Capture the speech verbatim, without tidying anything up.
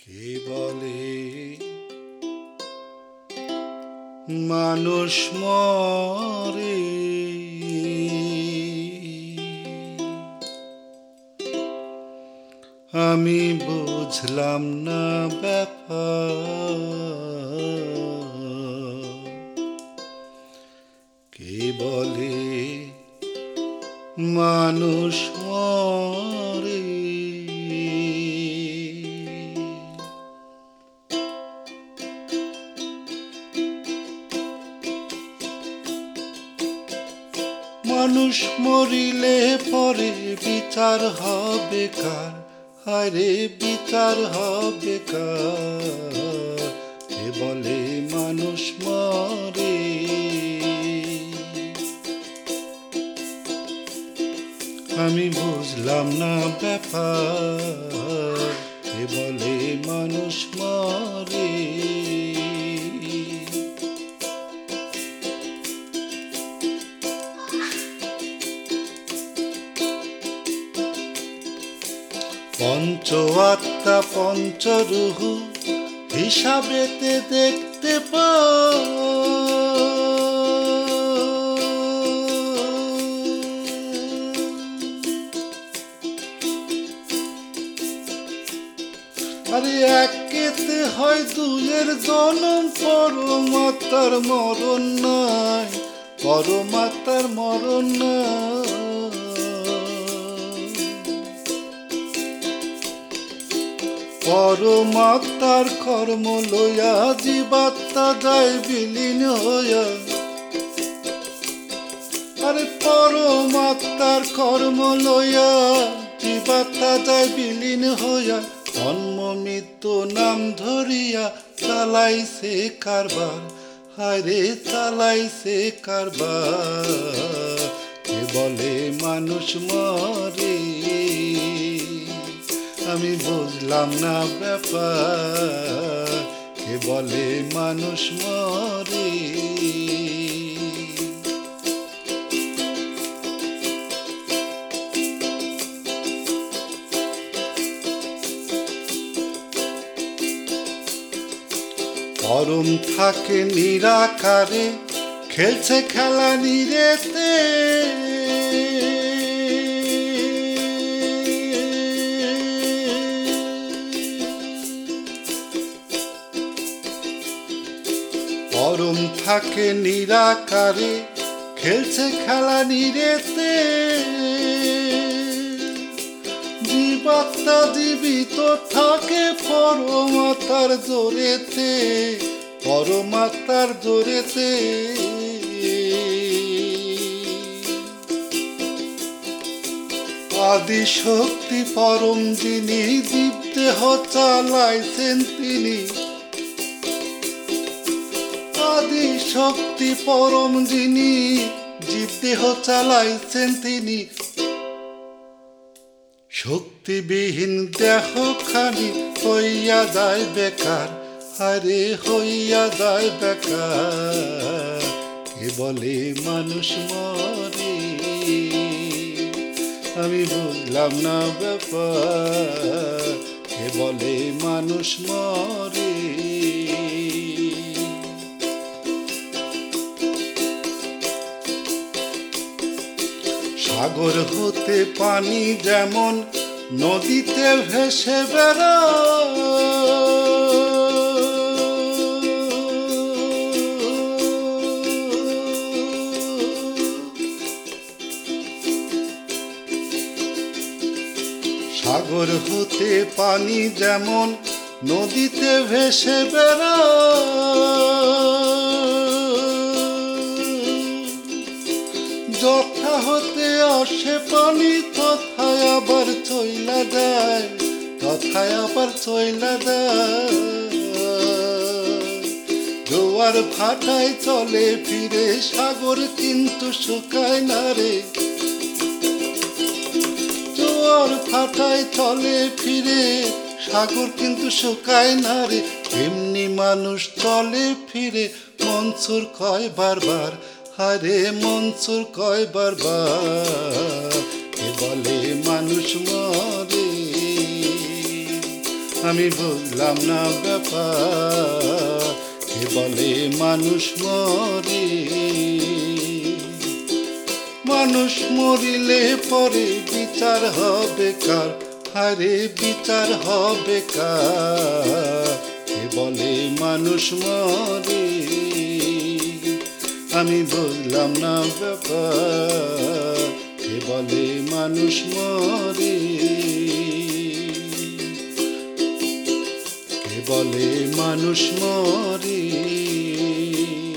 কে বলে মানুষ মরে, আমি বুঝলাম না ব্যাপার। কে বলে মানুষ মরে, মানুষ মরিলে পরে বিচার হবে কার? হায়রে বিচার হবে কার? কে বলে মানুষ মরে, আমি বুঝলাম না ব্যাপার। কে বলে মানুষ মরে, পঞ্চ আত্মা পঞ্চরূহ হিসাবেতে দেখতে পাই। আরে একেতে হয় দুয়ের জনম, পরমাত্মার মরণ নাই, পরমাত্মার মরণ নাই। পরমাত্মার কর্ম লইয়া জীবাত্মা যায় বিলীন হইয়া। আরে পরমাত্মার কর্ম লইয়া জীবাত্মা যায় বিলীন হইয়া। জন্ম মৃত্যু নাম ধরিয়া চালাইছে কারবার, হায়রে চালাইছে কারবার। কে বলে মানুষ মরে, আমি বুঝলাম না ব্যাপার। কে বলে মানুষ মরে, পরম থাকে নিরাকারে, খেলছে খেলা নিরেতে। পরম থাকে নিরাকারে, খেলছে খেলা নিরেতে। জীবাত্মা জীবিত থাকে পরমাত্মার জোরেতে, পরমাত্মার জোরেতে। আদি শক্তি পরম যিনি, জীবদেহ চালাইছেন তিনি। আদি শক্তি পরম যিনি, জীবদেহ চালাইছেন তিনি। শক্তিবিহীন দেহ খানি হইয়া যায় বেকার, আরে হইয়া যায় বেকার। কে বলে মানুষ মরে, আমি বুঝলাম না ব্যাপার। কে বলে মানুষ মরে, সাগর হতে পানি যেমন নদীতে ভেসে বেড়ায়। সাগর হতে পানি যেমন নদীতে ভেসে বেড়ায়। যথা হতে আসে পানি তথায় আবার চইলা যায়, তথায় আবার চইলা যায়। জোয়ার ভাটায় চলে ফিরে সাগর কিন্তু শুকায় না রে। জোয়ার ভাটায় চলে ফিরে সাগর কিন্তু শুকায় না রে। এমনি মানুষ চলে ফিরে মনসুর কয় বারবার, হারে মনসুর কয় বারবার। কে বলে মানুষ মরে, আমি বুঝলাম না ব্যাপার, কে বলে মানুষ মরে। মানুষ মরিলে পরে বিচার হবে কার, হারে বিচার হবে কার, কে বলে মানুষ মরে। আমি বুঝলাম না ব্যাপার, কে বলে মানুষ মরে, কে বলে মানুষ মরে।